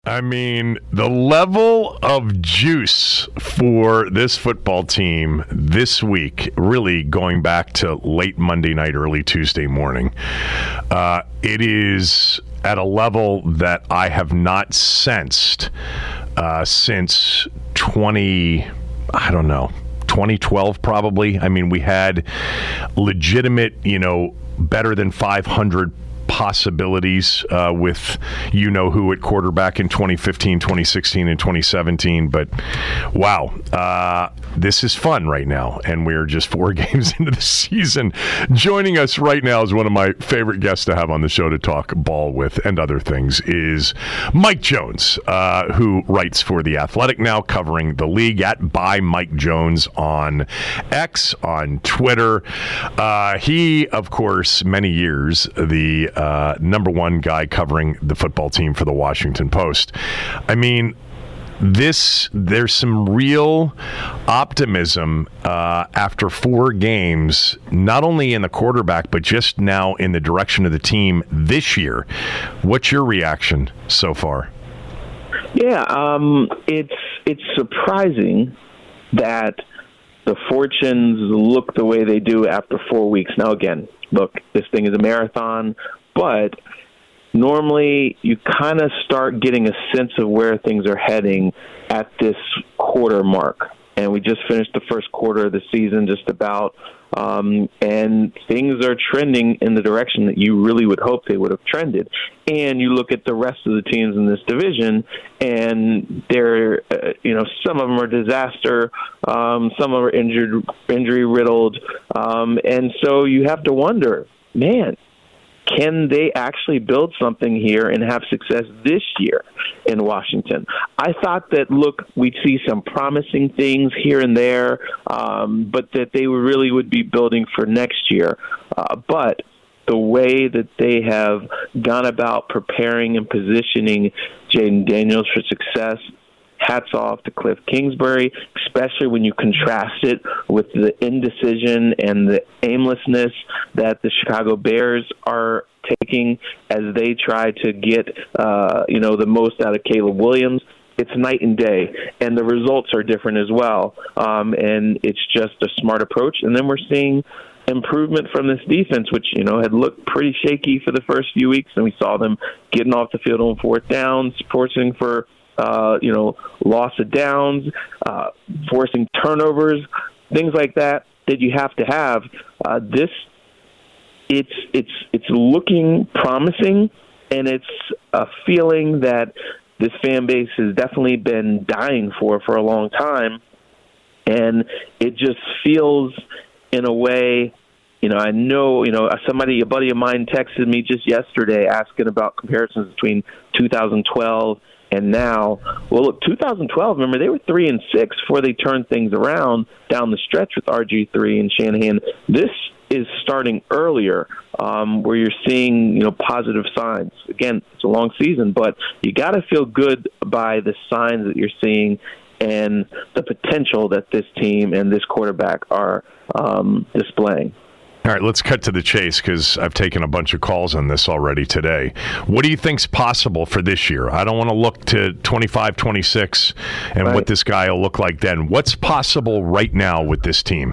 I mean, the level of juice for this football team this week, really going back to late Monday night, early Tuesday morning, it is at a level that I have not sensed since 2012 probably. I mean, we had legitimate, better than 500 possibilities with who at quarterback in 2015, 2016, and 2017. But wow, this is fun right now, and we're just 4 games into the season. Joining us right now is one of my favorite guests to have on the show to talk ball with and other things is Mike Jones, who writes for The Athletic now, covering the league at by Mike Jones on X, on Twitter. He, of course, many years, the number one guy covering the football team for the Washington Post. I mean, there's some real optimism after 4 games, not only in the quarterback, but just now in the direction of the team this year. What's your reaction so far? Yeah, it's surprising that the fortunes look the way they do after 4 weeks. Now, again, look, this thing is a marathon, but normally you kind of start getting a sense of where things are heading at this quarter mark. And we just finished the first quarter of the season just about, and things are trending in the direction that you really would hope they would have trended. And you look at the rest of the teams in this division, and they're, some of them are disaster, some of them are injury riddled, and so you have to wonder, man, can they actually build something here and have success this year in Washington? I thought that, look, we'd see some promising things here and there, but that they really would be building for next year. But the way that they have gone about preparing and positioning Jayden Daniels for success, hats off to Cliff Kingsbury, especially when you contrast it with the indecision and the aimlessness that the Chicago Bears are taking as they try to get, the most out of Caleb Williams. It's night and day, and the results are different as well. And it's just a smart approach. And then we're seeing improvement from this defense, which, had looked pretty shaky for the first few weeks, and we saw them getting off the field on 4th downs, forcing for loss of downs, forcing turnovers, things like that you have to have. It's looking promising, and it's a feeling that this fan base has definitely been dying for a long time, and it just feels in a way. I know, a buddy of mine texted me just yesterday asking about comparisons between 2012 and now. Well, look, 2012, remember, they were 3-6 before they turned things around down the stretch with RG3 and Shanahan. This is starting earlier, where you're seeing, positive signs. Again, it's a long season, but you got to feel good by the signs that you're seeing and the potential that this team and this quarterback are displaying. All right, let's cut to the chase because I've taken a bunch of calls on this already today. What do you think's possible for this year? I don't want to look to 25, 26 and right. What this guy will look like then. What's possible right now with this team?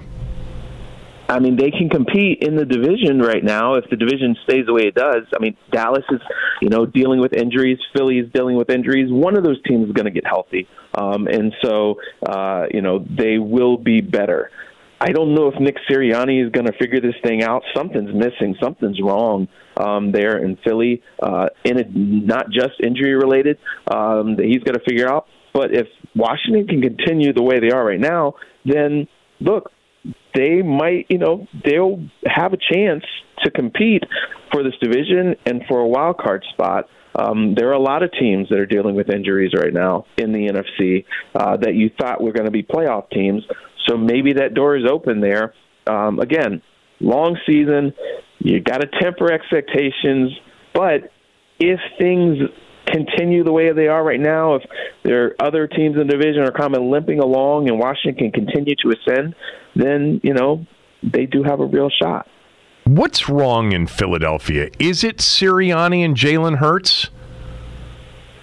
I mean, they can compete in the division right now if the division stays the way it does. I mean, Dallas is, dealing with injuries. Philly is dealing with injuries. One of those teams is going to get healthy. And so, they will be better. I don't know if Nick Sirianni is going to figure this thing out. Something's missing. Something's wrong there in Philly, not just injury-related, that he's got to figure out. But if Washington can continue the way they are right now, then, look, they might, they'll have a chance to compete for this division and for a wild card spot. There are a lot of teams that are dealing with injuries right now in the NFC that you thought were going to be playoff teams. So maybe that door is open there. Again, long season, you got to temper expectations. But if things continue the way they are right now, if there are other teams in the division are kind of limping along and Washington can continue to ascend, then, they do have a real shot. What's wrong in Philadelphia? Is it Sirianni and Jalen Hurts?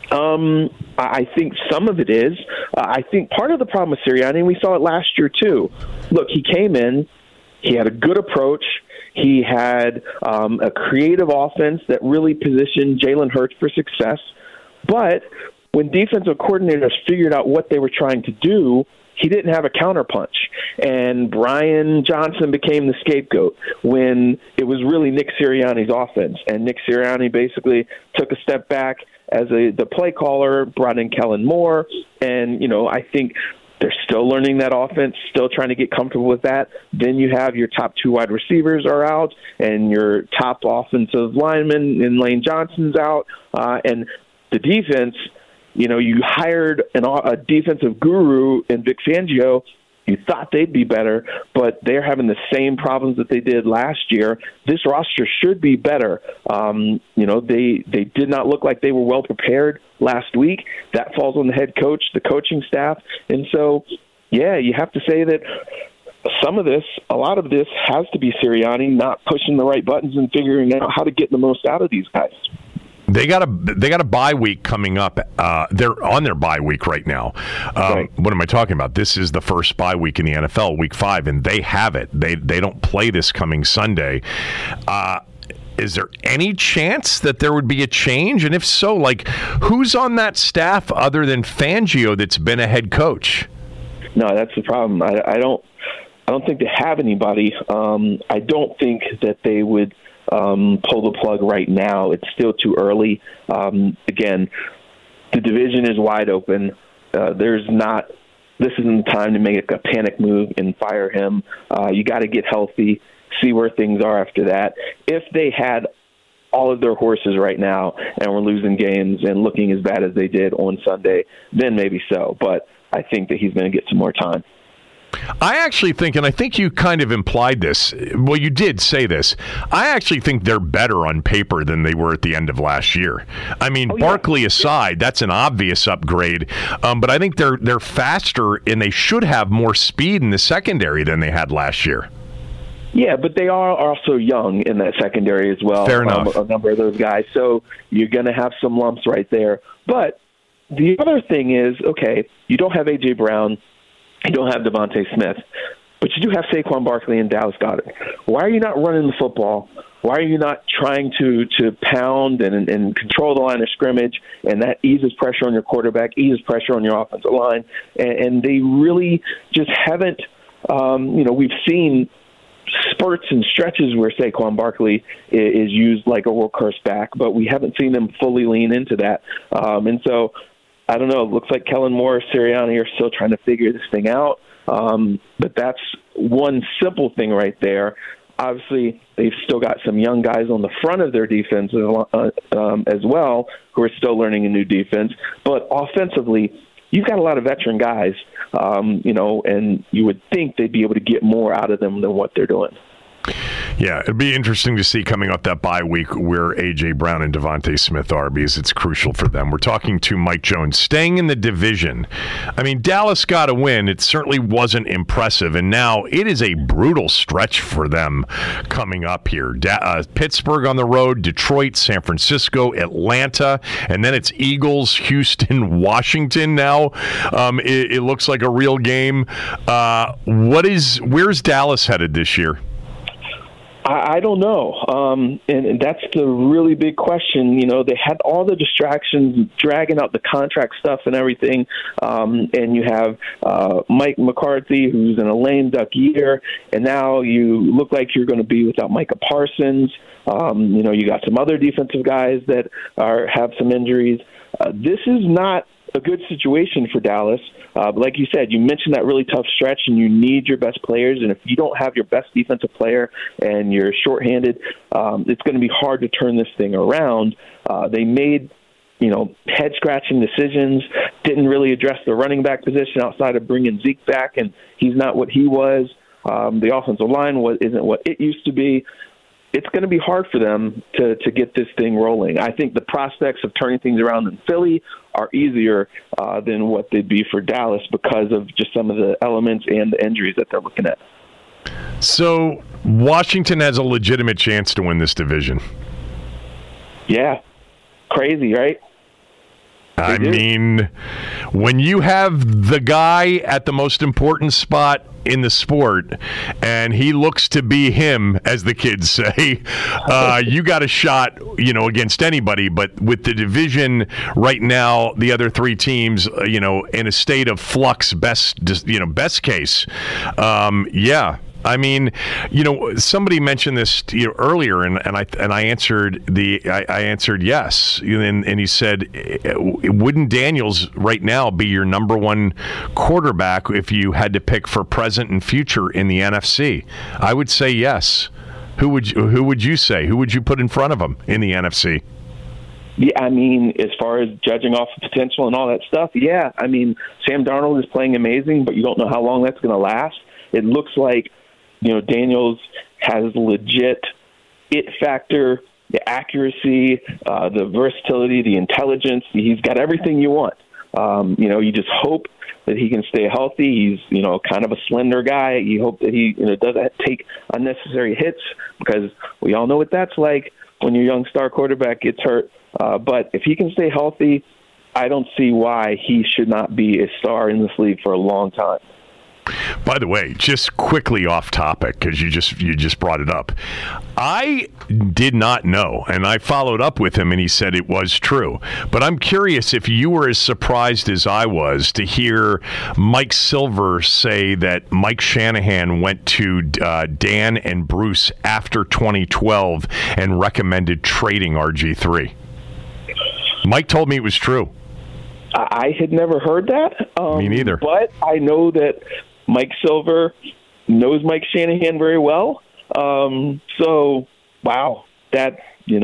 I think some of it is. I think part of the problem with Sirianni, and we saw it last year too. Look, he came in, he had a good approach. He had a creative offense that really positioned Jalen Hurts for success. But when defensive coordinators figured out what they were trying to do, he didn't have a counterpunch. And Brian Johnson became the scapegoat when it was really Nick Sirianni's offense. And Nick Sirianni basically took a step back as the play caller, brought in Kellen Moore. And, I think they're still learning that offense, still trying to get comfortable with that. Then you have your top 2 wide receivers are out, and your top offensive lineman in Lane Johnson's out. And the defense, you hired a defensive guru in Vic Fangio. You thought they'd be better, but they're having the same problems that they did last year. This roster should be better. They did not look like they were well prepared last week. That falls on the head coach, the coaching staff. And so, you have to say that a lot of this has to be Sirianni not pushing the right buttons and figuring out how to get the most out of these guys. They got a bye week coming up. They're on their bye week right now. Right. What am I talking about? This is the first bye week in the NFL, week 5, and they have it. They don't play this coming Sunday. Is there any chance that there would be a change? And if so, who's on that staff other than Fangio that's been a head coach? No, that's the problem. I don't think they have anybody. I don't think that they would pull the plug right now. It's still too early. Again, the division is wide open. This isn't the time to make a panic move and fire him. You got to get healthy, see where things are after that. If they had all of their horses right now and were losing games and looking as bad as they did on Sunday, then maybe so. But I think that he's going to get some more time. I actually think, and I think you kind of implied this, well, you did say this, I actually think they're better on paper than they were at the end of last year. I mean, Barkley aside, that's an obvious upgrade, but I think they're faster, and they should have more speed in the secondary than they had last year. Yeah, but they are also young in that secondary as well. Fair enough. A number of those guys, so you're going to have some lumps right there. But the other thing is, okay, you don't have A.J. Brown, you don't have Devontae Smith, but you do have Saquon Barkley and Dallas Goedert. Why are you not running the football? Why are you not trying to pound and control the line of scrimmage? And that eases pressure on your quarterback, eases pressure on your offensive line. And they really just haven't, we've seen spurts and stretches where Saquon Barkley is used like a workhorse back, but we haven't seen them fully lean into that. And so, I don't know. It looks like Kellen Moore, Sirianni are still trying to figure this thing out. But that's one simple thing right there. Obviously, they've still got some young guys on the front of their defense as well who are still learning a new defense. But offensively, you've got a lot of veteran guys, and you would think they'd be able to get more out of them than what they're doing. Yeah, it'd be interesting to see coming up that bye week where A.J. Brown and Devontae Smith are, because it's crucial for them. We're talking to Mike Jones. Staying in the division, I mean, Dallas got a win. It certainly wasn't impressive, and now it is a brutal stretch for them coming up here. Pittsburgh on the road, Detroit, San Francisco, Atlanta, and then it's Eagles, Houston, Washington now. It looks like a real game. Where's Dallas headed this year? I don't know. And that's the really big question. They had all the distractions, dragging out the contract stuff and everything. And you have Mike McCarthy, who's in a lame duck year. And now you look like you're going to be without Micah Parsons. You got some other defensive guys that have some injuries. This is not a good situation for Dallas. But like you said, you mentioned that really tough stretch, and you need your best players. And if you don't have your best defensive player and you're shorthanded, it's going to be hard to turn this thing around. They made head-scratching decisions, didn't really address the running back position outside of bringing Zeke back, and he's not what he was. The offensive line isn't what it used to be. It's going to be hard for them to get this thing rolling. I think the prospects of turning things around in Philly are easier than what they'd be for Dallas because of just some of the elements and the injuries that they're looking at. So Washington has a legitimate chance to win this division. Yeah. Crazy, right? I mean, when you have the guy at the most important spot in the sport, and he looks to be him, as the kids say, you got a shot, against anybody. But with the division right now, the other three teams, in a state of flux, best case, I mean, somebody mentioned this earlier, and I answered I answered yes, and he said, wouldn't Daniels right now be your number one quarterback if you had to pick for present and future in the NFC? I would say yes. Who would you say? Who would you put in front of him in the NFC? Yeah, I mean, as far as judging off the potential and all that stuff, yeah. I mean, Sam Darnold is playing amazing, but you don't know how long that's going to last. It looks like Daniels has legit it factor, the accuracy, the versatility, the intelligence. He's got everything you want. You just hope that he can stay healthy. He's, kind of a slender guy. You hope that he, doesn't take unnecessary hits, because we all know what that's like when your young star quarterback gets hurt. But if he can stay healthy, I don't see why he should not be a star in this league for a long time. By the way, just quickly off topic, because you just brought it up. I did not know, and I followed up with him, and he said it was true. But I'm curious if you were as surprised as I was to hear Mike Silver say that Mike Shanahan went to Dan and Bruce after 2012 and recommended trading RG3. Mike told me it was true. I had never heard that. Me neither. But I know that Mike Silver knows Mike Shanahan very well. So, wow, that's,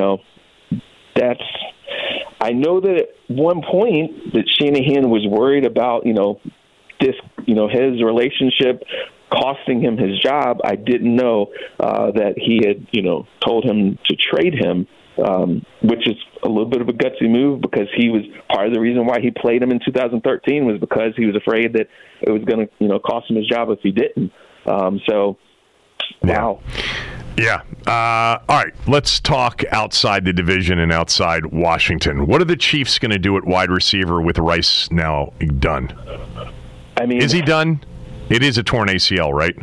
I know that at one point that Shanahan was worried about, this, his relationship costing him his job. I didn't know that he had, told him to trade him, which is a little bit of a gutsy move, because he was part of the reason why he played him in 2013 was because he was afraid that it was going to, cost him his job if he didn't. Wow. Yeah. All right. Let's talk outside the division and outside Washington. What are the Chiefs going to do at wide receiver with Rice now done? I mean, is he done? It is a torn ACL, right?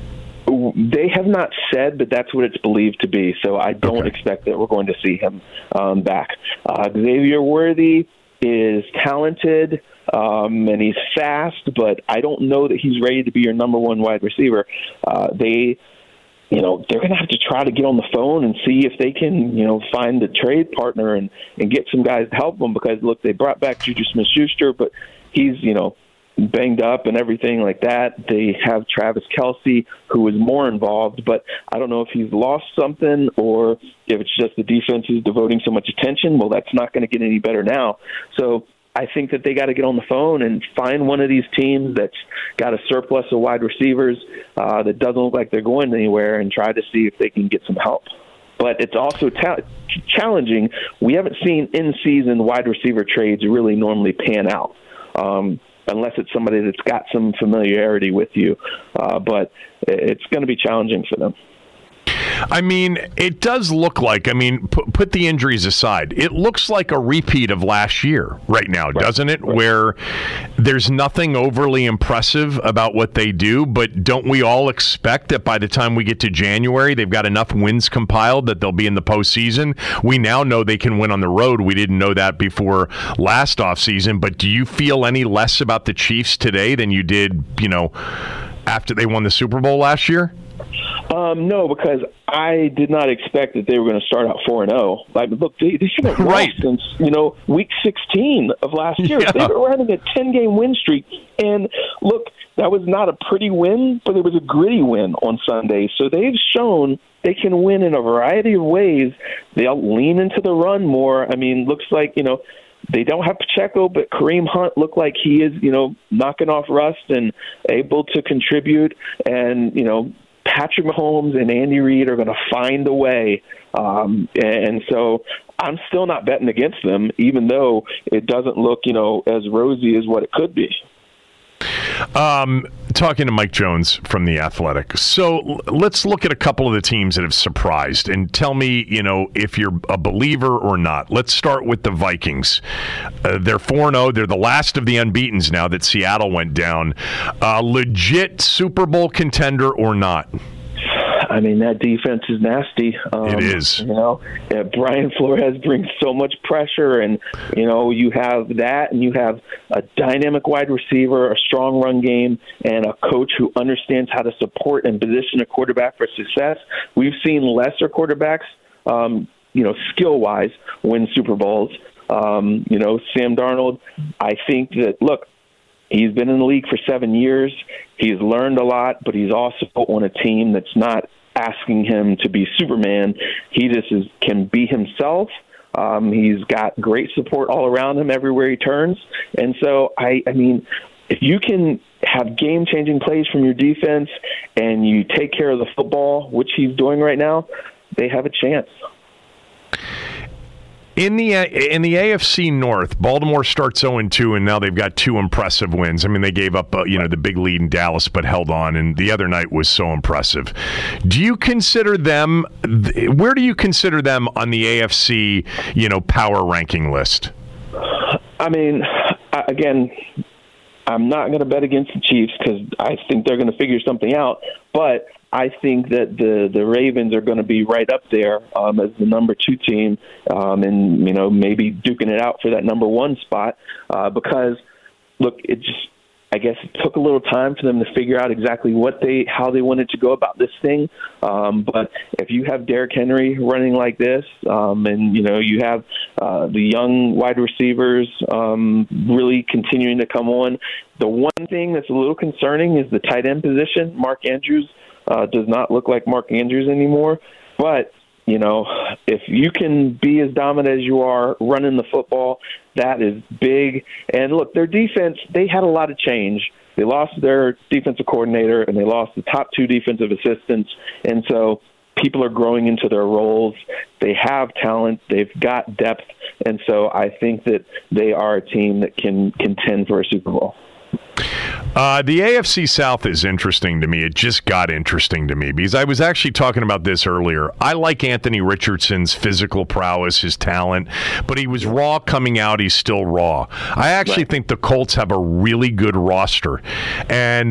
They have not said, but that's what it's believed to be. So I don't expect that we're going to see him back. Xavier Worthy is talented and he's fast, but I don't know that he's ready to be your number one wide receiver. They're going to have to try to get on the phone and see if they can, find a trade partner and get some guys to help them, because, look, they brought back Juju Smith-Schuster, but he's, banged up and everything like that. They have Travis Kelce, who is more involved, but I don't know if he's lost something or if it's just the defense is devoting so much attention. Well, that's not going to get any better now. So I think that they got to get on the phone and find one of these teams that's got a surplus of wide receivers that doesn't look like they're going anywhere, and try to see if they can get some help. But it's also challenging. We haven't seen in-season wide receiver trades really normally pan out. Unless it's somebody that's got some familiarity with you. But it's going to be challenging for them. I mean, it does look like, put the injuries aside, it looks like a repeat of last year right now, doesn't it? Right. Where there's nothing overly impressive about what they do, but don't we all expect that by the time we get to January, they've got enough wins compiled that they'll be in the postseason? We now know they can win on the road. We didn't know that before last offseason, but do you feel any less about the Chiefs today than you did, after they won the Super Bowl last year? No, because I did not expect that they were going to start out 4-0. Like, look, they should have lost since, week 16 of last year. Yeah. They were running a 10-game win streak. And, look, that was not a pretty win, but it was a gritty win on Sunday. So they've shown they can win in a variety of ways. They'll lean into the run more. Looks like, they don't have Pacheco, but Kareem Hunt looked like he is, knocking off rust and able to contribute. And, Patrick Mahomes and Andy Reid are going to find a way. And so I'm still not betting against them, even though it doesn't look, as rosy as what it could be. Talking to Mike Jones from The Athletic. So let's look at a couple of the teams that have surprised and tell me, if you're a believer or not. Let's start with the Vikings. They're 4-0. They're the last of the unbeatens now that Seattle went down. Legit Super Bowl contender or not? I mean, that defense is nasty. It is. Brian Flores brings so much pressure, and, you have that, and you have a dynamic wide receiver, a strong run game, and a coach who understands how to support and position a quarterback for success. We've seen lesser quarterbacks, skill-wise, win Super Bowls. Sam Darnold, I think that, look, he's been in the league for 7 years. He's learned a lot, but he's also on a team that's not asking him to be Superman. He just can be himself. He's got great support all around him everywhere he turns. And so, I mean, if you can have game-changing plays from your defense and you take care of the football, which he's doing right now, they have a chance. In the AFC North, Baltimore starts 0-2, and now they've got 2 impressive wins. I mean, they gave up the big lead in Dallas, but held on, and the other night was so impressive. Do you consider them? Where do you consider them on the AFC power ranking list? I mean, again, I'm not going to bet against the Chiefs because I think they're going to figure something out, but I think that the Ravens are going to be right up there as the number 2 team, and maybe duking it out for that number 1 spot. Because look, I guess it took a little time for them to figure out exactly how they wanted to go about this thing. But if you have Derrick Henry running like this, and you have the young wide receivers really continuing to come on, the one thing that's a little concerning is the tight end position. Mark Andrews does not look like Mark Andrews anymore. But, if you can be as dominant as you are running the football, that is big. And look, their defense, they had a lot of change. They lost their defensive coordinator and they lost the top 2 defensive assistants. And so people are growing into their roles. They have talent. They've got depth. And so I think that they are a team that can contend for a Super Bowl. The AFC South is interesting to me. It just got interesting to me because I was actually talking about this earlier. I like Anthony Richardson's physical prowess, his talent, but he was raw coming out. He's still raw. I actually think the Colts have a really good roster, and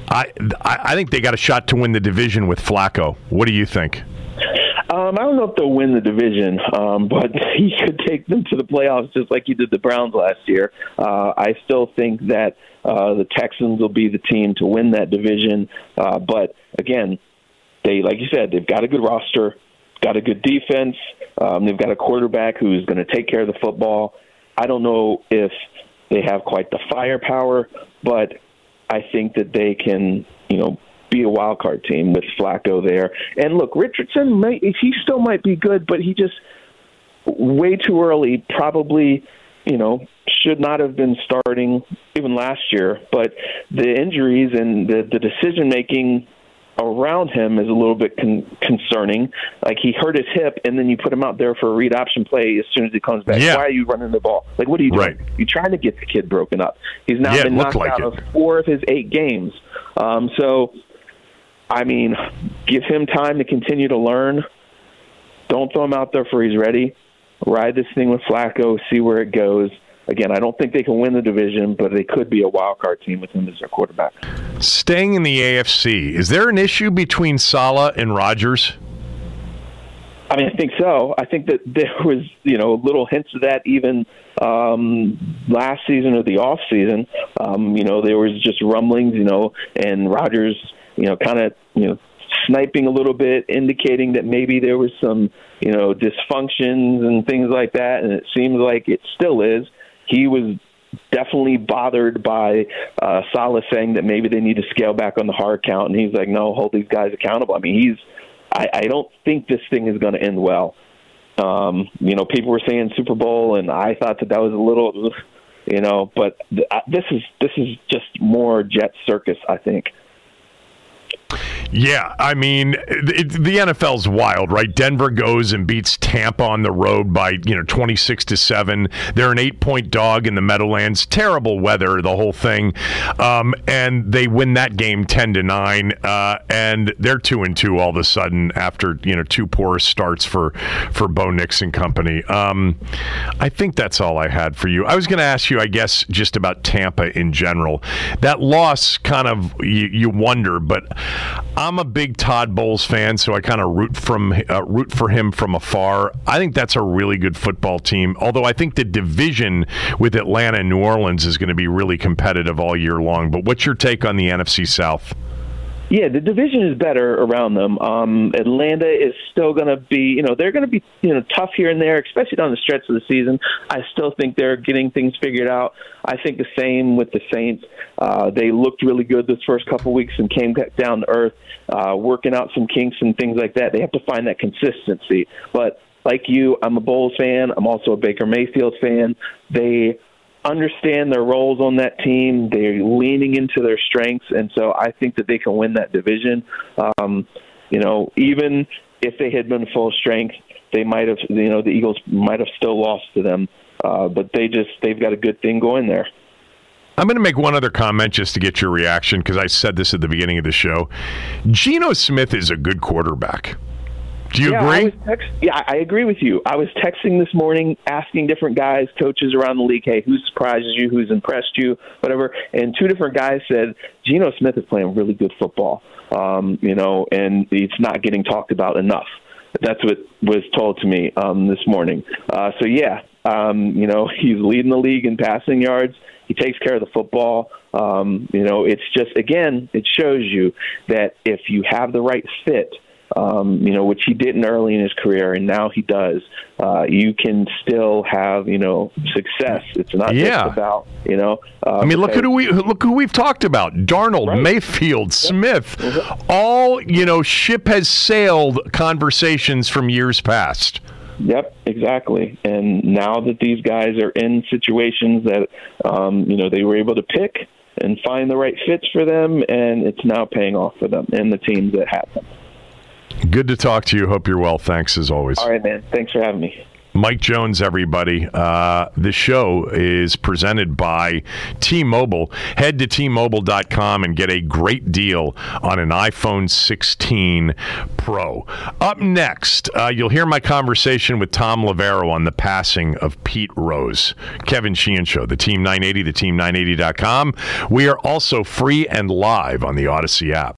I think they got a shot to win the division with Flacco. What do you think? I don't know if they'll win the division, but he could take them to the playoffs just like he did the Browns last year. I still think that the Texans will be the team to win that division. But, again, like you said, they've got a good roster, got a good defense. They've got a quarterback who's going to take care of the football. I don't know if they have quite the firepower, but I think that they can, be a wild card team with Flacco there. And look, Richardson, he still might be good, but he just way too early, probably, should not have been starting even last year. But the injuries and the decision-making around him is a little bit concerning. Like, he hurt his hip, and then you put him out there for a read option play as soon as he comes back. Yeah. Why are you running the ball? Like, what are you doing? Right. You're trying to get the kid broken up. He's now been knocked out of 4 of his 8 games. So, I mean, give him time to continue to learn. Don't throw him out there before he's ready. Ride this thing with Flacco, see where it goes. Again, I don't think they can win the division, but they could be a wild card team with him as their quarterback. Staying in the AFC, is there an issue between Saleh and Rodgers? I mean, I think so. I think that there was, little hints of that even last season or the off season. There was just rumblings, and Rodgers, kind of, sniping a little bit, indicating that maybe there was some, dysfunctions and things like that. And it seems like it still is. He was definitely bothered by Saleh saying that maybe they need to scale back on the hard count. And he's like, no, hold these guys accountable. I mean, I don't think this thing is going to end well. People were saying Super Bowl, and I thought that was a little, but this is just more Jet circus, I think. Yeah, I mean, the NFL's wild, right? Denver goes and beats Tampa on the road by 26-7. They're an 8-point dog in the Meadowlands. Terrible weather, the whole thing, and they win that game 10-9, and they're 2-2 all of a sudden after 2 poor starts for Bo Nix and company. I think that's all I had for you. I was going to ask you, I guess, just about Tampa in general. That loss, kind of you wonder, but I'm a big Todd Bowles fan, so I kind of root for him from afar. I think that's a really good football team, although I think the division with Atlanta and New Orleans is going to be really competitive all year long. But what's your take on the NFC South? Yeah, the division is better around them. Atlanta is still going to be, they're going to be, tough here and there, especially down the stretch of the season. I still think they're getting things figured out. I think the same with the Saints. They looked really good this first couple weeks and came back down to earth, working out some kinks and things like that. They have to find that consistency. But like you, I'm a Bowles fan. I'm also a Baker Mayfield fan. They understand their roles on that team. They're leaning into their strengths, and so I think that they can win that division. Even if they had been full strength, they might have, the Eagles might have still lost to them. But they've got a good thing going there. I'm going to make one other comment just to get your reaction, because I said this at the beginning of the show. Geno Smith is a good quarterback. Do you agree? I agree with you. I was texting this morning, asking different guys, coaches around the league, hey, who surprises you, who's impressed you, whatever. And 2 different guys said, Geno Smith is playing really good football, and it's not getting talked about enough. That's what was told to me this morning. He's leading the league in passing yards. He takes care of the football. It's just, again, it shows you that if you have the right fit, which he didn't early in his career, and now he does. You can still have, success. It's not just about, look who we've talked about: Darnold, right. Mayfield, Smith. All, ship has sailed conversations from years past. Yep, exactly. And now that these guys are in situations that, they were able to pick and find the right fits for them, and it's now paying off for them and the teams that have them. Good to talk to you. Hope you're well. Thanks, as always. All right, man. Thanks for having me. Mike Jones, everybody. The show is presented by T-Mobile. Head to T-Mobile.com and get a great deal on an iPhone 16 Pro. Up next, you'll hear my conversation with Tom Lavero on the passing of Pete Rose. Kevin Sheehan Show, the Team 980, the Team980.com. We are also free and live on the Odyssey app.